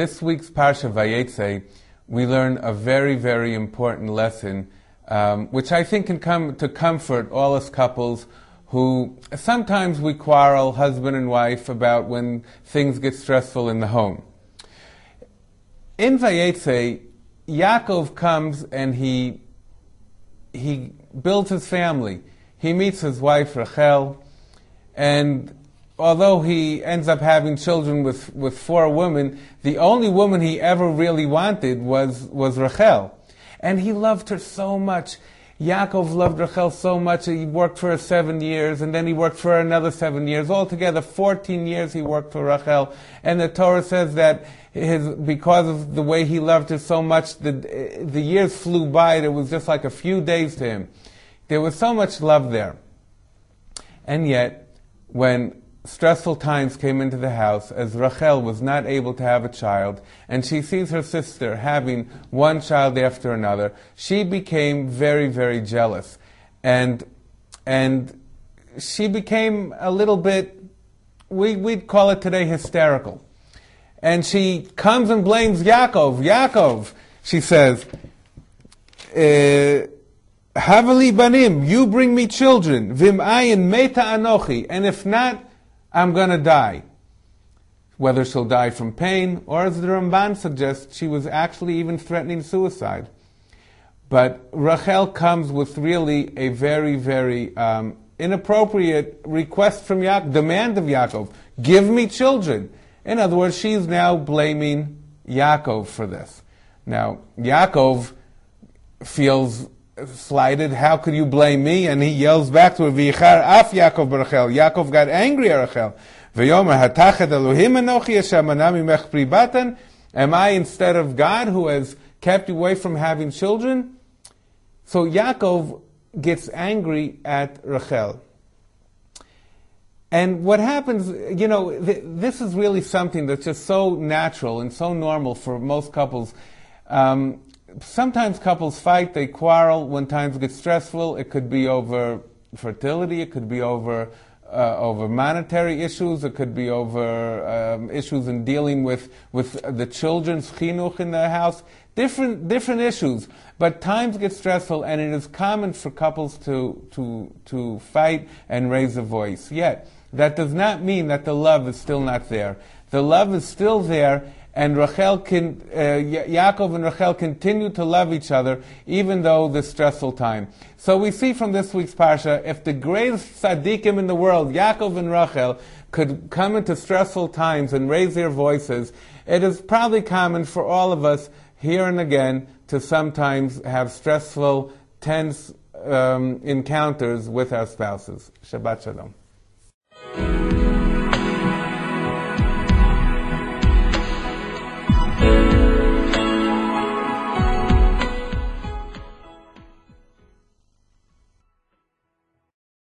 this week's Parsha Vayetze, we learn a very, very important lesson, which I think can come to comfort all us couples who sometimes we quarrel, husband and wife, about when things get stressful in the home. In Vayetze, Yaakov comes and he builds his family. He meets his wife Rachel, and although he ends up having children with 4 women, the only woman he ever really wanted was Rachel. And he loved her so much. Yaakov loved Rachel so much that he worked for her 7 years, and then he worked for her another 7 years. Altogether, 14 years he worked for Rachel. And the Torah says that because of the way he loved her so much, the years flew by. It was just like a few days to him. There was so much love there. And yet, when stressful times came into the house, as Rachel was not able to have a child, and she sees her sister having one child after another, she became very, very jealous. And she became a little bit, we'd call it today, hysterical. And she comes and blames Yaakov. Yaakov, she says, Havali banim, you bring me children. Vim ayin meta anochi, and if not, I'm going to die. Whether she'll die from pain, or as the Ramban suggests, she was actually even threatening suicide. But Rachel comes with really a very, very inappropriate request from Yaakov, demand of Yaakov, give me children. In other words, she's now blaming Yaakov for this. Now, Yaakov feels slighted. How could you blame me? And he yells back to her, V'yichar af Yaakov b'Rachel. Yaakov got angry at Rachel. V'yomer hatachet Elohim enochi Hashem mana mimech pri batan. Am I instead of God who has kept you away from having children? So Yaakov gets angry at Rachel. And what happens, this is really something that's just so natural and so normal for most couples. Sometimes couples fight, they quarrel when times get stressful. It could be over fertility, it could be over monetary issues, it could be over issues in dealing with the children's chinuch in the house. Different issues. But times get stressful, and it is common for couples to fight and raise a voice. Yet, that does not mean that the love is still not there. The love is still there, and Yaakov and Rachel continue to love each other, even though the stressful time. So we see from this week's Parsha, if the greatest tzaddikim in the world, Yaakov and Rachel, could come into stressful times and raise their voices, it is probably common for all of us, here and again, to sometimes have stressful, tense encounters with our spouses. Shabbat Shalom.